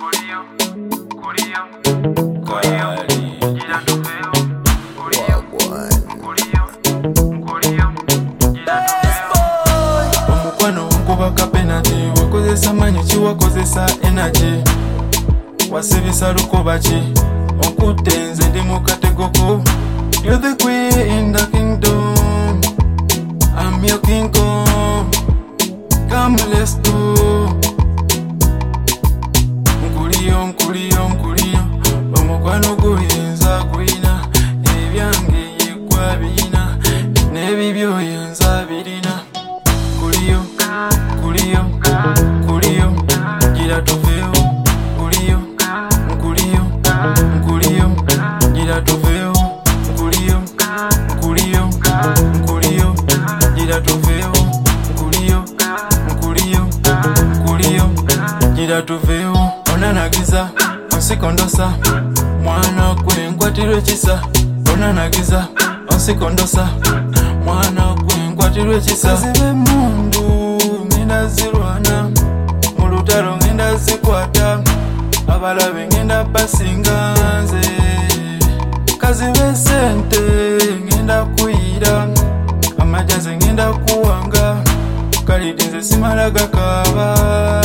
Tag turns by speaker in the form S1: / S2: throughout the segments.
S1: Omukwano nkubaka penalty, wakozesa manyi ki wakozesa energy, wasibisa lukoba ki onkutte nze ndi mu kategoko. You're the queen in the kingdom, I'm your king kong. Come let's go. Nkuliyo nkuliyo nkuliyo, omukwano guyinza guyina, ebyange yegwa biyina, n'ebibyo yinza birina. Kuliyo kuliyo kuliyo, gira tuveewo. Kuliyo nkuliyo nkuliyo, gira tuveewo. Kuliyo kuliyo kuliyo, gira tuveewo. Kuliyo kuliyo kuliyo, gira tuveewo. Onanagiza onsikondosa, mwana gwe nkwatirwe kisa. Onanagiza onsikondosa, mwana gwe nkwatirwe kisa. Kazibe mundu ngenda zirwana, mu lutalo ngenda zikwata, abalabe ngenda basinga nze. Kazibe sente ngenda kuyira, amajazi ngenda kuwanga, kalidi nze simala gakaba.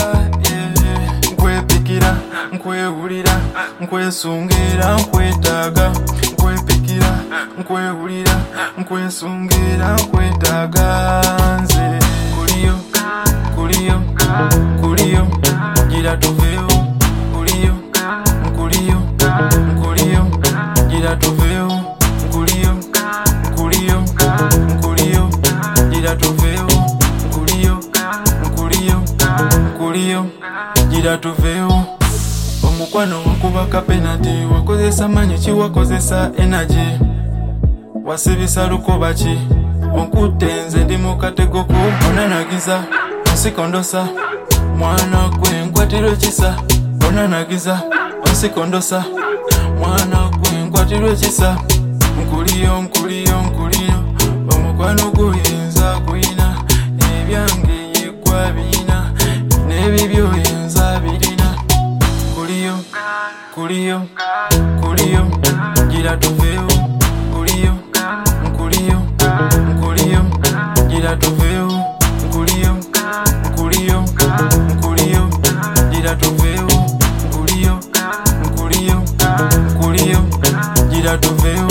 S1: Nkwepikira nkwewulira nkwesungira nkwetaaga, nkwepikira nkwewulira nkwesungira nkwetaaga nze. Kuliyo kuliyo kuliyo, gira tuveewo. Kuliyo kuliyo kuliyo, gira tuveewo. Kuliyo kuliyo kuliyo, gira tuveewo. Kuliyo kuliyo kuliyo, gira tuveewo. Omukwano nkubaka penalty, wakozesa manyi ki wakozesa energy, wasibisa lukoba ki onkutte nze ndi mu kategoko. Onanagiza onsikondosa, mwana gwe nkwatirwe kisa. Onanagiza onsikondosa, mwana gwe nkwatirwe kisa. Nkuliyo nkuliyo nkuliyo, omukwano guyinza guyina, ebyange yegwa biyina, n'ebibyo yinza birina. Kuliyo kuliyo kuliyo, gira tuveewo. Kuliyo kuliyo kuliyo, gira tuveewo. Kuliyo kuliyo kuliyo, gira tuveewo. Kuliyo kuliyo kuliyo, gira tuveewo.